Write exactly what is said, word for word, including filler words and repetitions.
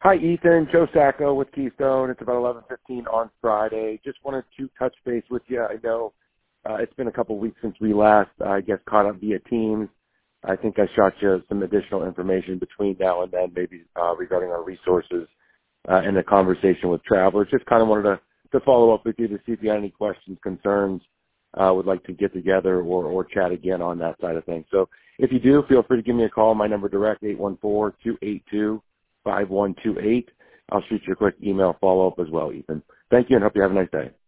Hi, Ethan. Joe Sacco with Keystone. It's about eleven fifteen on Friday. Just wanted to touch base with you. I know uh, it's been a couple weeks since we last, uh, I guess, caught up via Teams. I think I shot you some additional information between now and then, maybe uh, regarding our resources uh, and the conversation with travelers. Just kind of wanted to, to follow up with you to see if you had any questions, concerns, uh, would like to get together or, or chat again on that side of things. So if you do, feel free to give me a call. My number direct, eight one four, two eight two, five one two eight. I'll shoot you a quick email follow-up as well, Ethan. Thank you, and hope you have a nice day.